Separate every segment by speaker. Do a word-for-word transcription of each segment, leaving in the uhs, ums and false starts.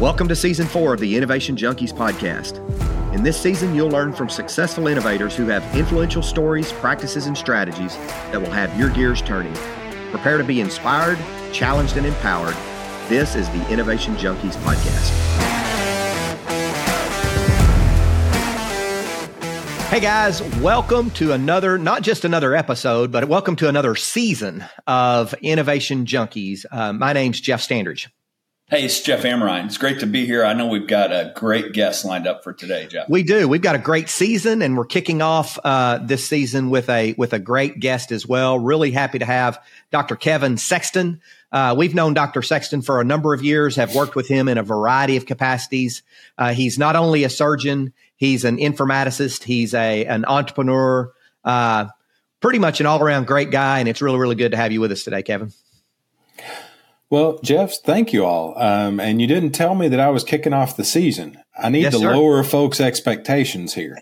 Speaker 1: Welcome to Season four of the Innovation Junkies podcast. In this season, you'll learn from successful innovators who have influential stories, practices, and strategies that will have your gears turning. Prepare to be inspired, challenged, and empowered. This is the Innovation Junkies podcast. Hey guys, welcome to another, not just another episode, but welcome to another season of Innovation Junkies. Uh, my name's Jeff Standridge.
Speaker 2: Hey, it's Jeff Amrine. It's great to be here. I know we've got a great guest lined up for today, Jeff.
Speaker 1: We do. We've got a great season, and we're kicking off uh, this season with a with a great guest as well. Really happy to have Doctor Kevin Sexton. Uh, we've known Doctor Sexton for a number of years, have worked with him in a variety of capacities. Uh, he's not only a surgeon, he's an informaticist, he's a an entrepreneur, uh, pretty much an all-around great guy, and it's really, really good to have you with us today, Kevin.
Speaker 3: Well, Jeff, thank you all. Um, and you didn't tell me that I was kicking off the season. I need
Speaker 1: yes,
Speaker 3: to
Speaker 1: sir.
Speaker 3: lower folks' expectations here.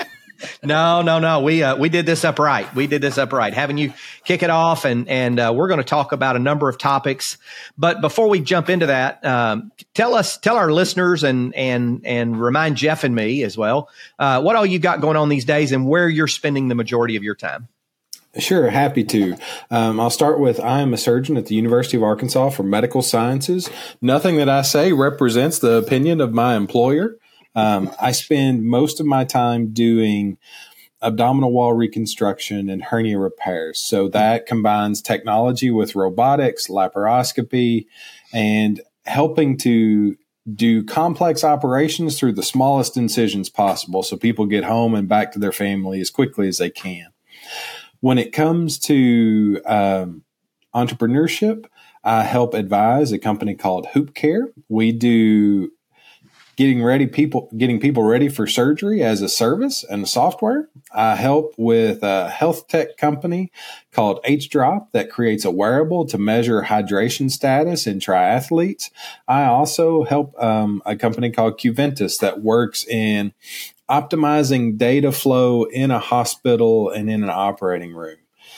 Speaker 1: No, no, no. We uh, we did this up right. We did this up right. Having you kick it off, and and uh, we're going to talk about a number of topics. But before we jump into that, um, tell us, tell our listeners, and and and remind Jeff and me as well, uh, what all you got going on these days, and where you're spending the majority of your time.
Speaker 3: Sure, happy to. Um, I'll start with I am a surgeon at the University of Arkansas for Medical Sciences. Nothing that I say represents the opinion of my employer. Um, I spend most of my time doing abdominal wall reconstruction and hernia repairs. So that combines technology with robotics, laparoscopy, and helping to do complex operations through the smallest incisions possible so people get home and back to their family as quickly as they can. When it comes to um, entrepreneurship, I help advise a company called Hoop Care. We do getting ready people, getting people ready for surgery as a service and software. I help with a health tech company called H Drop that creates a wearable to measure hydration status in triathletes. I also help um, a company called Cuventus that works in optimizing data flow in a hospital and in an operating room.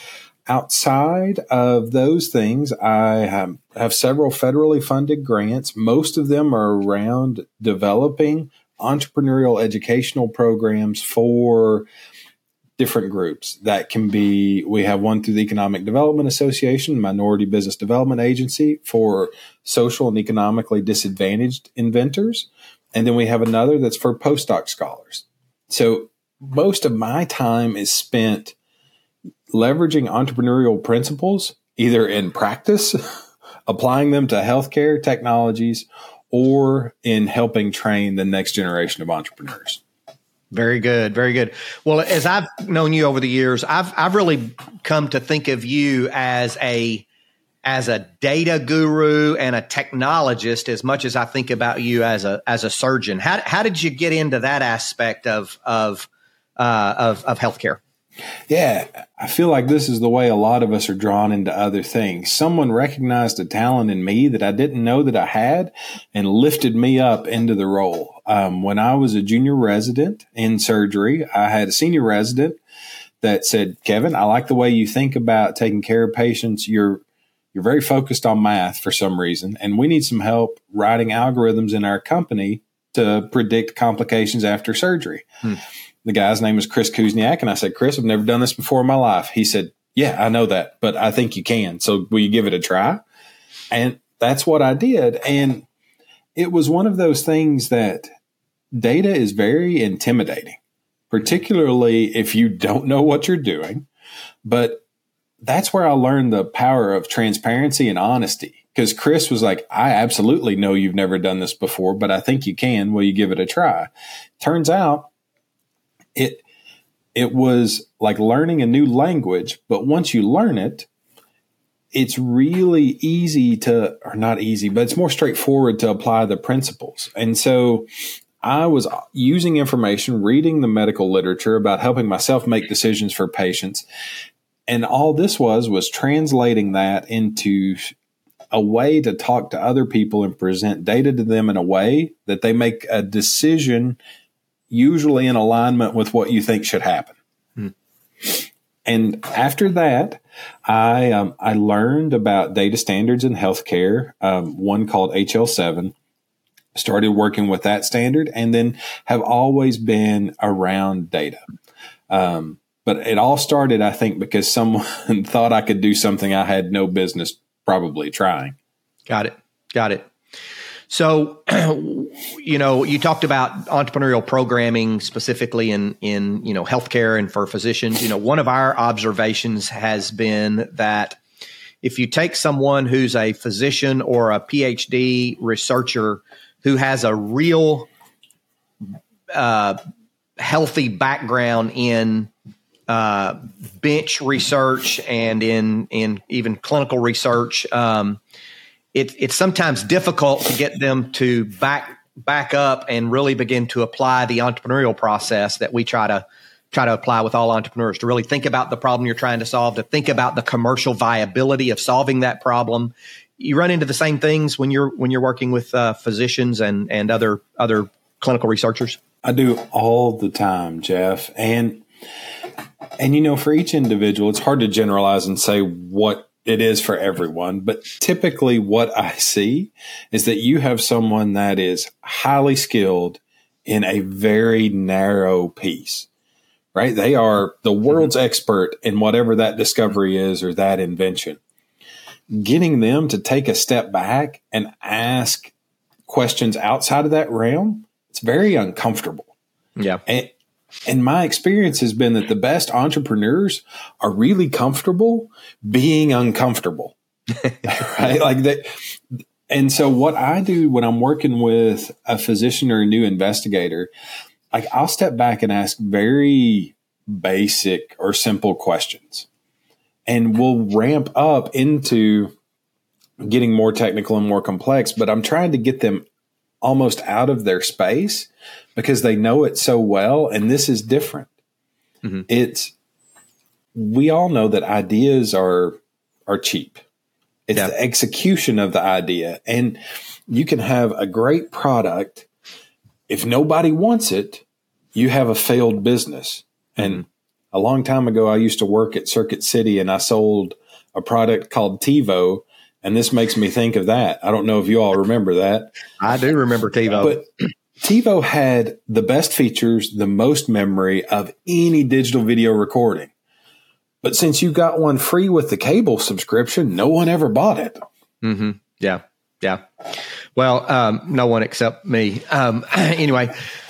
Speaker 3: Outside of those things, I have, have several federally funded grants. Most of them are around developing entrepreneurial educational programs for different groups. That can be, we have one through the Economic Development Association, Minority Business Development Agency for social and economically disadvantaged inventors. And then we have another that's for postdoc scholars. So most of my time is spent leveraging entrepreneurial principles, either in practice, applying them to healthcare technologies, or in helping train the next generation of entrepreneurs.
Speaker 1: Very good. Very good. Well, as I've known you over the years, I've I've really come to think of you as a as a data guru and a technologist as much as I think about you as a as a surgeon. How how did you get into that aspect of of uh, of, of healthcare?
Speaker 3: Yeah, I feel like this is the way a lot of us are drawn into other things. Someone recognized a talent in me that I didn't know that I had and lifted me up into the role. Um, when I was a junior resident in surgery, I had a senior resident that said, "Kevin, I like the way you think about taking care of patients. You're You're very focused on math for some reason, and we need some help writing algorithms in our company to predict complications after surgery." Hmm. The guy's name is Chris Kuzniak, and I said, "Chris, I've never done this before in my life." He said, "Yeah, I know that, but I think you can. So will you give it a try?" And that's what I did. And it was one of those things that data is very intimidating, particularly if you don't know what you're doing. But that's where I learned the power of transparency and honesty, because Chris was like, "I absolutely know you've never done this before, but I think you can. Will you give it a try?" Turns out it, it was like learning a new language, but once you learn it, it's really easy to, or not easy, but it's more straightforward to apply the principles. And so I was using information, reading the medical literature about helping myself make decisions for patients. And all this was, was translating that into a way to talk to other people and present data to them in a way that they make a decision, usually in alignment with what you think should happen. Hmm. And after that, I um, I learned about data standards in healthcare, um, one called H L seven. started working with that standard, and then have always been around data. Um, but it all started, I think, because someone thought I could do something I had no business probably trying.
Speaker 1: Got it. Got it. So, you know, you talked about entrepreneurial programming specifically in, in, you know, healthcare and for physicians. You know, one of our observations has been that if you take someone who's a physician or a PhD researcher who has a real uh, healthy background in uh, bench research and in, in even clinical research, um, It, it's sometimes difficult to get them to back back up and really begin to apply the entrepreneurial process that we try to try to apply with all entrepreneurs, to really think about the problem you're trying to solve, to think about the commercial viability of solving that problem. You run into the same things when you're when you're working with uh, physicians and and other other clinical researchers.
Speaker 3: I do all the time, Jeff, and and you know, for each individual, it's hard to generalize and say what it is for everyone, but typically what I see is that you have someone that is highly skilled in a very narrow piece, right? They are the world's expert in whatever that discovery is or that invention. Getting them to take a step back and ask questions outside of that realm, it's very uncomfortable.
Speaker 1: Yeah.
Speaker 3: And, And my experience has been that the best entrepreneurs are really comfortable being uncomfortable, right? Like that. And so what I do when I'm working with a physician or a new investigator, like I'll step back and ask very basic or simple questions, and we'll ramp up into getting more technical and more complex, but I'm trying to get them almost out of their space because they know it so well. And this is different. Mm-hmm. It's, we all know that ideas are, are cheap. It's yeah. the execution of the idea. And you can have a great product. If nobody wants it, you have a failed business. Mm-hmm. And a long time ago, I used to work at Circuit City and I sold a product called TiVo. And this makes me think of that. I don't know if you all remember that.
Speaker 1: I do remember TiVo.
Speaker 3: But TiVo had the best features, the most memory of any digital video recording. But since you got one free with the cable subscription, no one ever bought it.
Speaker 1: Mm-hmm. Yeah. Yeah. Well, um, no one except me. Um, anyway.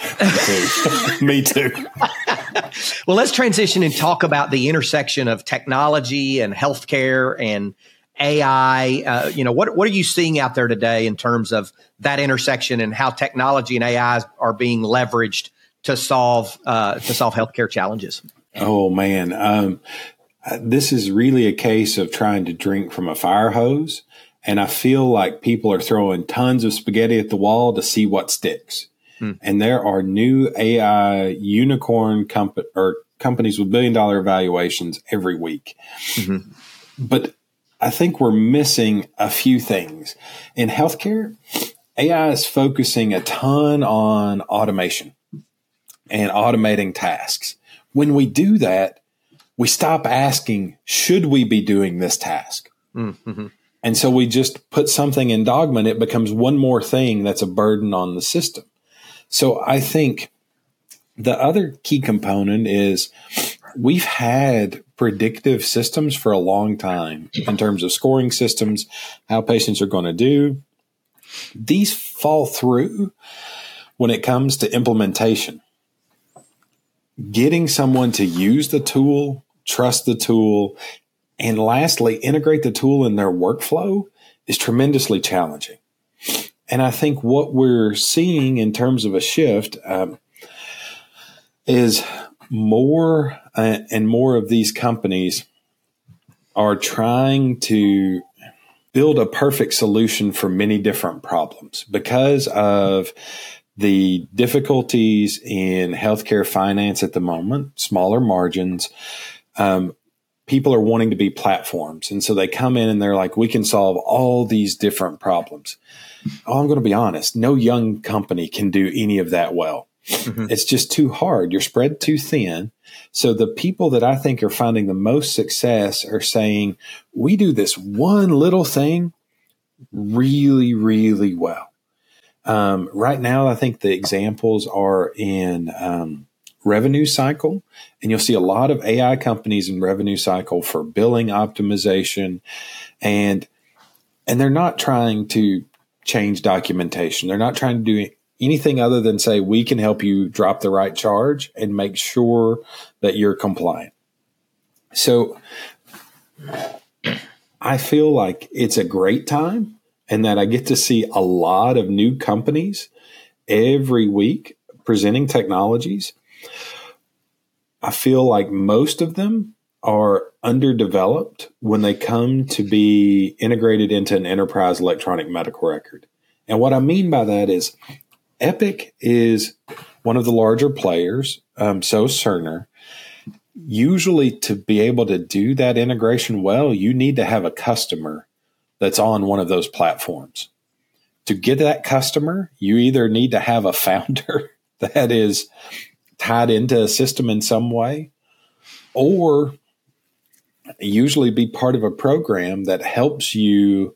Speaker 3: Me too.
Speaker 1: Well, let's transition and talk about the intersection of technology and healthcare and A I. Uh, you know, what what are you seeing out there today in terms of that intersection and how technology and A I are being leveraged to solve uh, to solve healthcare challenges?
Speaker 3: Oh man, um, this is really a case of trying to drink from a fire hose, and I feel like people are throwing tons of spaghetti at the wall to see what sticks. Hmm. And there are new A I unicorn comp- or companies with billion dollar valuations every week, mm-hmm. but I think we're missing a few things. In healthcare, A I is focusing a ton on automation and automating tasks. When we do that, we stop asking, should we be doing this task? Mm-hmm. And so we just put something in dogma and it becomes one more thing that's a burden on the system. So I think the other key component is we've had predictive systems for a long time in terms of scoring systems, how patients are going to do. These fall through when it comes to implementation. Getting someone to use the tool, trust the tool, and lastly, integrate the tool in their workflow is tremendously challenging. And I think what we're seeing in terms of a shift um, is more uh, and more of these companies are trying to build a perfect solution for many different problems because of the difficulties in healthcare finance at the moment, smaller margins. Um, people are wanting to be platforms. And so they come in and they're like, we can solve all these different problems. Oh, I'm going to be honest. No young company can do any of that well. Mm-hmm. It's just too hard. You're spread too thin. So the people that I think are finding the most success are saying, we do this one little thing really, really well. Um, right now, I think the examples are in um, revenue cycle, and you'll see a lot of A I companies in revenue cycle for billing optimization, and and they're not trying to change documentation. They're not trying to do anything other than say, we can help you drop the right charge and make sure that you're compliant. So I feel like it's a great time, and that I get to see a lot of new companies every week presenting technologies. I feel like most of them are underdeveloped when they come to be integrated into an enterprise electronic medical record. And what I mean by that is Epic is one of the larger players, um, so Cerner. Usually to be able to do that integration well, you need to have a customer that's on one of those platforms. To get that customer, you either need to have a founder that is tied into a system in some way, or usually be part of a program that helps you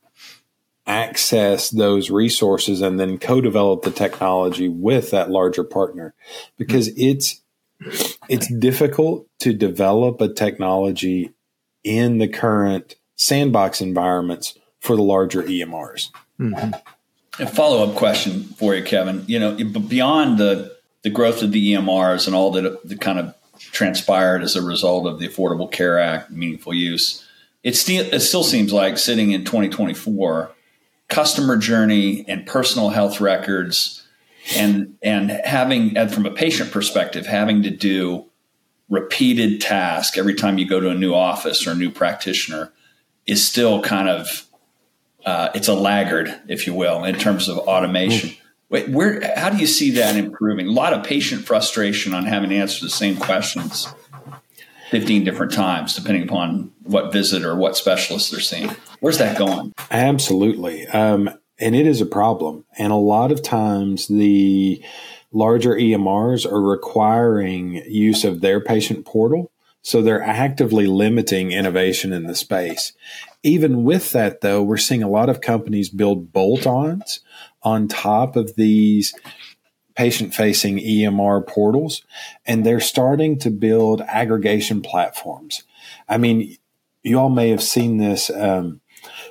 Speaker 3: access those resources and then co-develop the technology with that larger partner. Because it's it's difficult to develop a technology in the current sandbox environments for the larger E M Rs.
Speaker 1: Mm-hmm.
Speaker 2: A follow-up question for you, Kevin. You know, beyond the the growth of the E M Rs and all that that kind of transpired as a result of the Affordable Care Act, meaningful use, it still it still seems like sitting in twenty twenty-four, customer journey and personal health records, and and having, and from a patient perspective, having to do repeated tasks every time you go to a new office or a new practitioner is still kind of uh, it's a laggard, if you will, in terms of automation. Wait, where, how do you see that improving? A lot of patient frustration on having to answer the same questions fifteen different times, depending upon what visit or what specialist they're seeing. Where's that going?
Speaker 3: Absolutely. Um, and it is a problem. And a lot of times the larger E M Rs are requiring use of their patient portal. So they're actively limiting innovation in the space. Even with that, though, we're seeing a lot of companies build bolt-ons on top of these patient-facing E M R portals, and they're starting to build aggregation platforms. I mean, you all may have seen this um,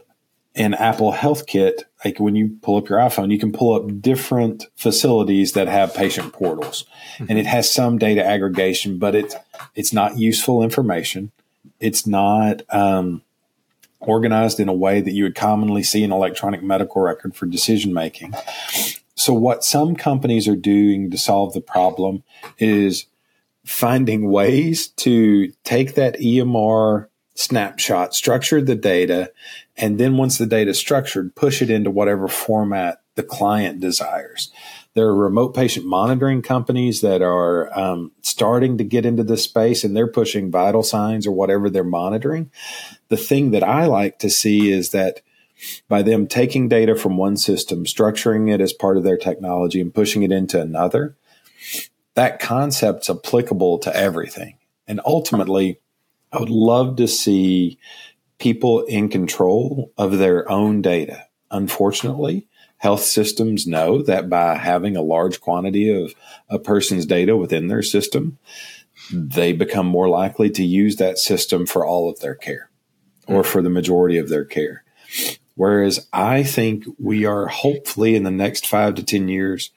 Speaker 3: in Apple HealthKit. Like when you pull up your iPhone, you can pull up different facilities that have patient portals, mm-hmm. and it has some data aggregation, but it's it's not useful information. It's not um, organized in a way that you would commonly see in electronic medical record for decision making. So what some companies are doing to solve the problem is finding ways to take that E M R snapshot, structure the data, and then once the data is structured, push it into whatever format the client desires. There are remote patient monitoring companies that are um, starting to get into this space, and they're pushing vital signs or whatever they're monitoring. The thing that I like to see is that by them taking data from one system, structuring it as part of their technology, and pushing it into another, that concept's applicable to everything. And ultimately, I would love to see people in control of their own data. Unfortunately, health systems know that by having a large quantity of a person's data within their system, they become more likely to use that system for all of their care or for the majority of their care. Whereas I think we are hopefully in the next five to ten years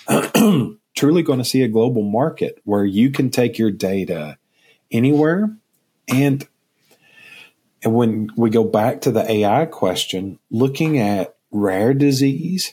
Speaker 3: truly going to see a global market where you can take your data anywhere. And, and when we go back to the A I question, looking at rare disease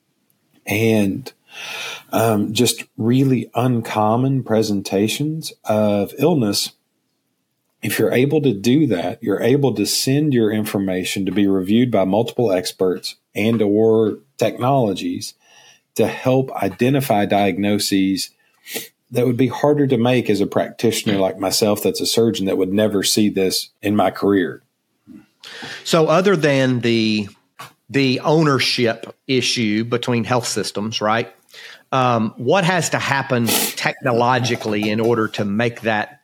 Speaker 3: and um, just really uncommon presentations of illness, if you're able to do that, you're able to send your information to be reviewed by multiple experts and or technologies to help identify diagnoses that would be harder to make as a practitioner like myself that's a surgeon that would never see this in my career.
Speaker 1: So other than the the ownership issue between health systems, right, um, what has to happen technologically in order to make that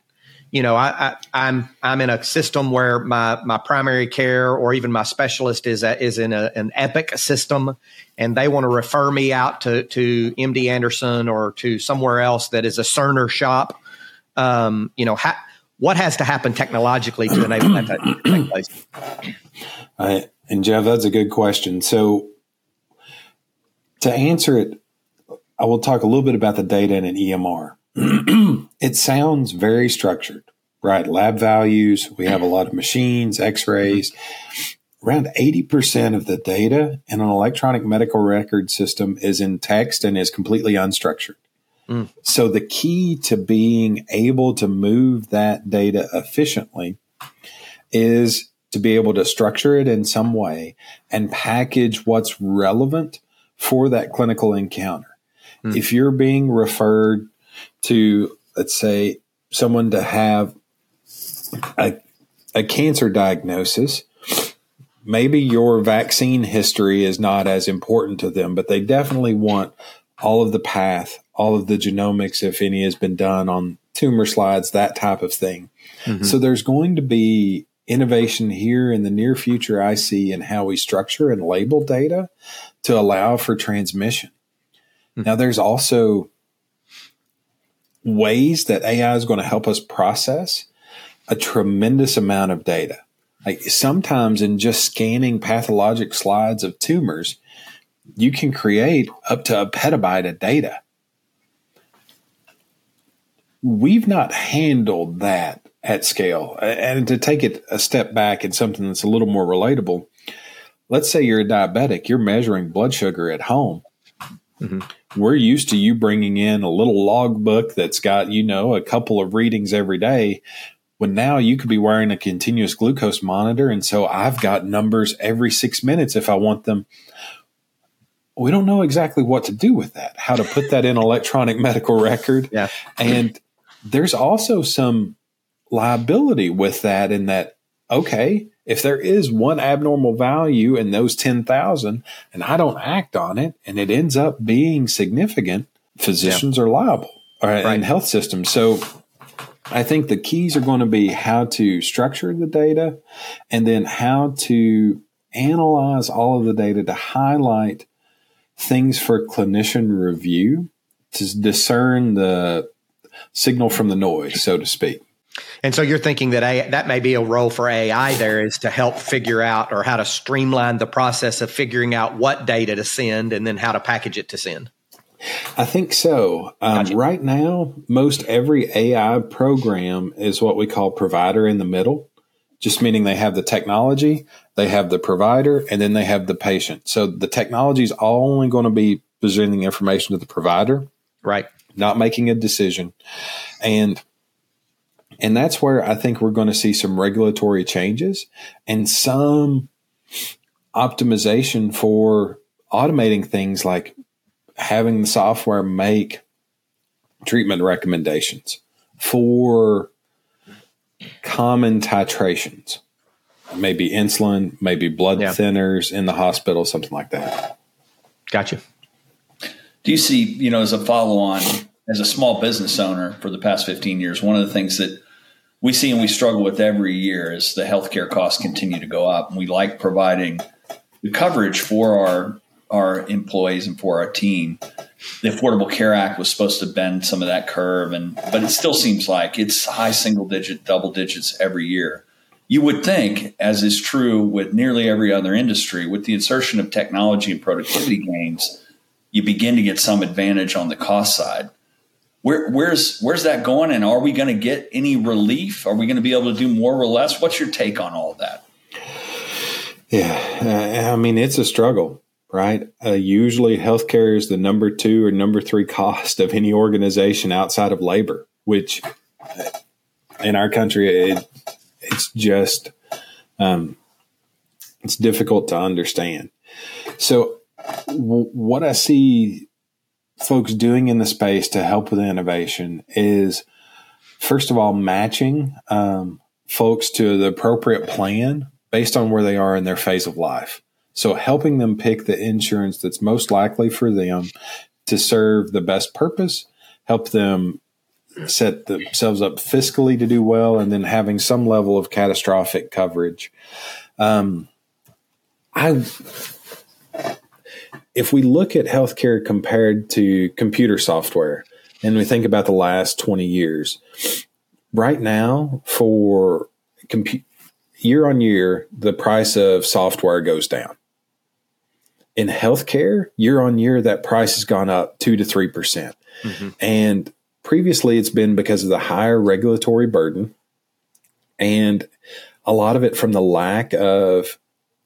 Speaker 1: you know, I, I, I'm I'm in a system where my my primary care or even my specialist is a, is in a, an Epic system, and they want to refer me out to to M D Anderson or to somewhere else that is a Cerner shop. Um, you know, ha- what has to happen technologically to enable that to take place?
Speaker 3: Uh, and Jeff, that's a good question. So to answer it, I will talk a little bit about the data in an E M R. It sounds very structured, right? Lab values, we have a lot of machines, x-rays. Around eighty percent of the data in an electronic medical record system is in text and is completely unstructured. Mm. So the key to being able to move that data efficiently is to be able to structure it in some way and package what's relevant for that clinical encounter. Mm. If you're being referred to, let's say, someone to have a, a cancer diagnosis, maybe your vaccine history is not as important to them, but they definitely want all of the path, all of the genomics, if any has been done on tumor slides, that type of thing. Mm-hmm. So there's going to be innovation here in the near future, I see, in how we structure and label data to allow for transmission. Mm-hmm. Now, there's also ways that A I is going to help us process a tremendous amount of data. Like sometimes in just scanning pathologic slides of tumors, you can create up to a petabyte of data. We've not handled that at scale. And to take it a step back and something that's a little more relatable, let's say you're a diabetic, you're measuring blood sugar at home. Mm-hmm. We're used to you bringing in a little log book that's got, you know, a couple of readings every day, when now you could be wearing a continuous glucose monitor. And so I've got numbers every six minutes if I want them. We don't know exactly what to do with that, how to put that in electronic medical record. Yeah. And there's also some liability with that in that, okay, if there is one abnormal value in those ten thousand and I don't act on it and it ends up being significant, physicians yeah. are liable or, right. and health systems. So I think the keys are going to be how to structure the data and then how to analyze all of the data to highlight things for clinician review to discern the signal from the noise, so to speak.
Speaker 1: And so you're thinking that a, that may be a role for A I there, is to help figure out or how to streamline the process of figuring out what data to send and then how to package it to send.
Speaker 3: I think so. Um, gotcha. Right now, most every A I program is what we call provider in the middle, just meaning they have the technology, they have the provider, and then they have the patient. So the technology is only going to be presenting information to the provider,
Speaker 1: right?
Speaker 3: Not making a decision. And And that's where I think we're going to see some regulatory changes and some optimization for automating things like having the software make treatment recommendations for common titrations, maybe insulin, maybe blood yeah. thinners in the hospital, something like that.
Speaker 1: Gotcha.
Speaker 2: Do you see, you know, as a follow-on, as a small business owner for the past fifteen years, one of the things that we see and we struggle with every year is the healthcare costs continue to go up. And we like providing the coverage for our our employees and for our team. The Affordable Care Act was supposed to bend some of that curve, and but it still seems like it's high single digit, double digits every year. You would think, as is true with nearly every other industry, with the insertion of technology and productivity gains, you begin to get some advantage on the cost side. Where, where's where's that going, and are we going to get any relief? Are we going to be able to do more or less? What's your take on all of that?
Speaker 3: Yeah, uh, I mean, it's a struggle, right? Uh, usually healthcare is the number two or number three cost of any organization outside of labor, which in our country, it, it's just, um, it's difficult to understand. So w- what I see folks doing in the space to help with innovation is, first of all, matching um, folks to the appropriate plan based on where they are in their phase of life. So helping them pick the insurance that's most likely for them to serve the best purpose, help them set themselves up fiscally to do well, and then having some level of catastrophic coverage. Um, I, if we look at healthcare compared to computer software, and we think about the last twenty years, right now for compu- year on year, the price of software goes down. In healthcare, year on year, that price has gone up two to three percent. Mm-hmm. And previously, it's been because of the higher regulatory burden, and a lot of it from the lack of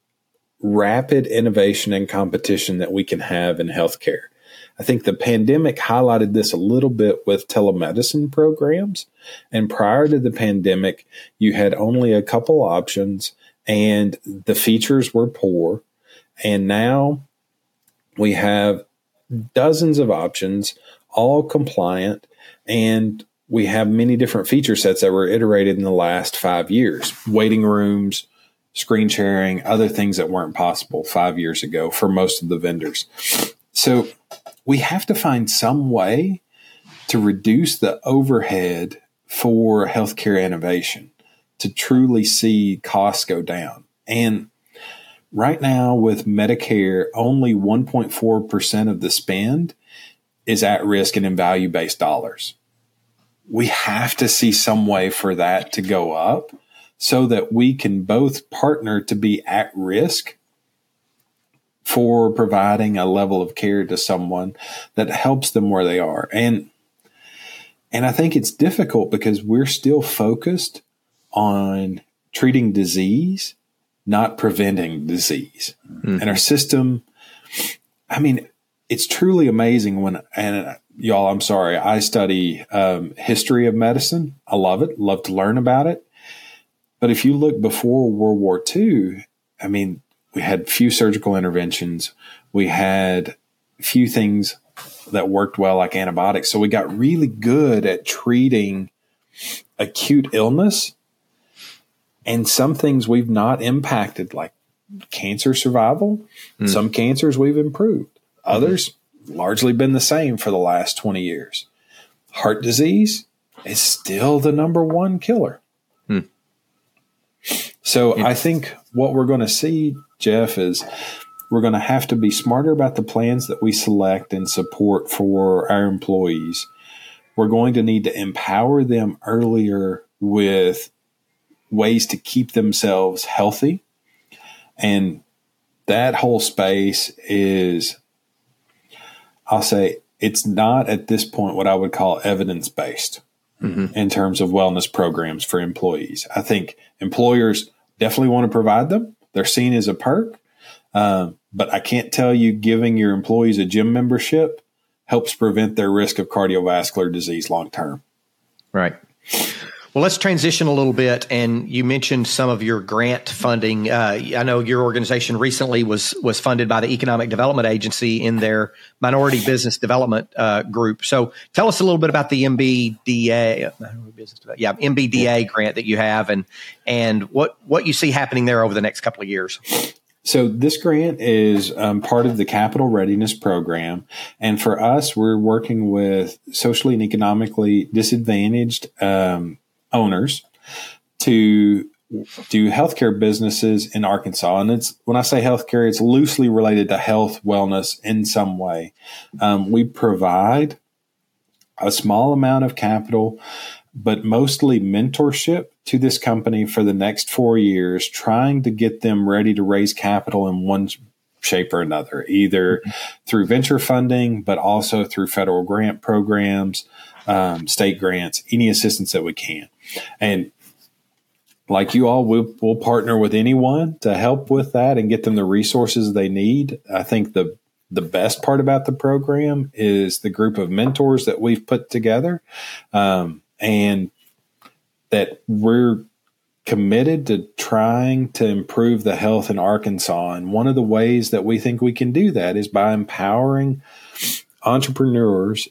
Speaker 3: rapid innovation and competition that we can have in healthcare. I think the pandemic highlighted this a little bit with telemedicine programs. And prior to the pandemic, you had only a couple options, and the features were poor. And now we have dozens of options, all compliant, and we have many different feature sets that were iterated in the last five years. Waiting rooms, screen sharing, other things that weren't possible five years ago for most of the vendors. So we have to find some way to reduce the overhead for healthcare innovation to truly see costs go down. And right now, with Medicare, only one point four percent of the spend is at risk and in value-based dollars. We have to see some way for that to go up so that we can both partner to be at risk for providing a level of care to someone that helps them where they are. And, and I think it's difficult because we're still focused on treating disease, not preventing disease. Mm-hmm. And our system, I mean, it's truly amazing when, and y'all, I'm sorry, I study um, history of medicine. I love it, love to learn about it. But if you look before World War Two, I mean, we had few surgical interventions. We had few things that worked well, like antibiotics. So we got really good at treating acute illness. And some things we've not impacted, like cancer survival. Mm. Some cancers we've improved. Others mm-hmm. largely been the same for the last twenty years. Heart disease is still the number one killer. Mm. So yeah. I think what we're going to see, Jeff, is we're going to have to be smarter about the plans that we select and support for our employees. We're going to need to empower them earlier with ways to keep themselves healthy. And that whole space is, I'll say, it's not at this point what I would call evidence-based mm-hmm. in terms of wellness programs for employees. I think employers definitely want to provide them. They're seen as a perk. Um, but I can't tell you giving your employees a gym membership helps prevent their risk of cardiovascular disease long-term.
Speaker 1: Right. Well, let's transition a little bit. And you mentioned some of your grant funding. Uh, I know your organization recently was was funded by the Economic Development Agency in their Minority Business Development uh, group. So tell us a little bit about the M B D A, yeah, M B D A grant that you have, and and what what you see happening there over the next couple of years.
Speaker 3: So this grant is um, part of the Capital Readiness Program. And for us, we're working with socially and economically disadvantaged um owners to do healthcare businesses in Arkansas. And it's, when I say healthcare, it's loosely related to health, wellness in some way. Um, we provide a small amount of capital, but mostly mentorship to this company for the next four years, trying to get them ready to raise capital in one shape or another, either mm-hmm. through venture funding, but also through federal grant programs, um, state grants, any assistance that we can. And like you all, we'll, we'll partner with anyone to help with that and get them the resources they need. I think the the best part about the program is the group of mentors that we've put together, um, and that we're committed to trying to improve the health in Arkansas. And one of the ways that we think we can do that is by empowering entrepreneurs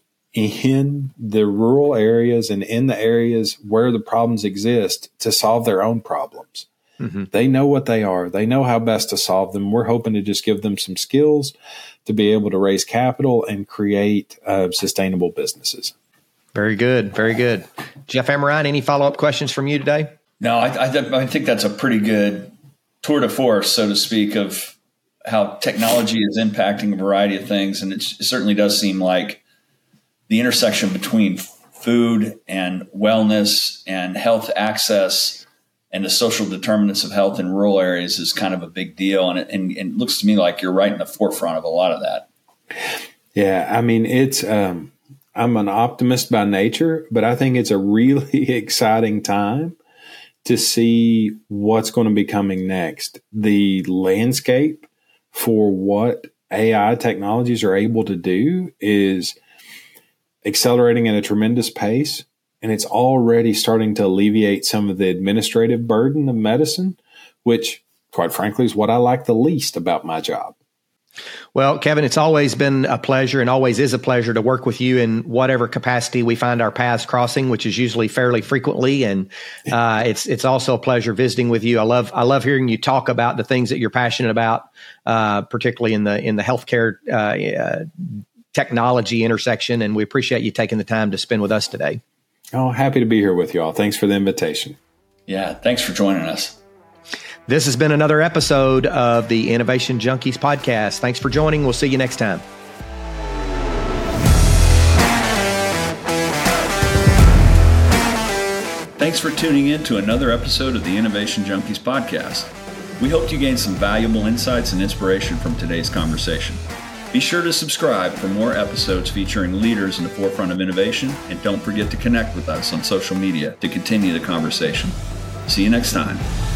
Speaker 3: in the rural areas and in the areas where the problems exist to solve their own problems. Mm-hmm. They know what they are. They know how best to solve them. We're hoping to just give them some skills to be able to raise capital and create uh, sustainable businesses.
Speaker 1: Very good. Very good. Jeff Amorine, any follow-up questions from you today?
Speaker 2: No, I, I, I think that's a pretty good tour de force, so to speak, of how technology is impacting a variety of things. And it certainly does seem like the intersection between food and wellness and health access and the social determinants of health in rural areas is kind of a big deal. And it, and, and it looks to me like you're right in the forefront of a lot of that.
Speaker 3: Yeah, I mean, it's um, I'm an optimist by nature, but I think it's a really exciting time to see what's going to be coming next. The landscape for what A I technologies are able to do is accelerating at a tremendous pace, and it's already starting to alleviate some of the administrative burden of medicine, which, quite frankly, is what I like the least about my job.
Speaker 1: Well, Kevin, it's always been a pleasure and always is a pleasure to work with you in whatever capacity we find our paths crossing, which is usually fairly frequently. And uh, it's it's also a pleasure visiting with you. I love I love hearing you talk about the things that you're passionate about, uh, particularly in the in the healthcare uh, uh, technology intersection. And we appreciate you taking the time to spend with us today.
Speaker 3: Oh, happy to be here with you all. Thanks for the invitation.
Speaker 2: Yeah, thanks for joining us.
Speaker 1: This has been another episode of the Innovation Junkies podcast. Thanks for joining. We'll see you next time.
Speaker 2: Thanks for tuning in to another episode of the Innovation Junkies podcast. We hope you gained some valuable insights and inspiration from today's conversation. Be sure to subscribe for more episodes featuring leaders in the forefront of innovation, and don't forget to connect with us on social media to continue the conversation. See you next time.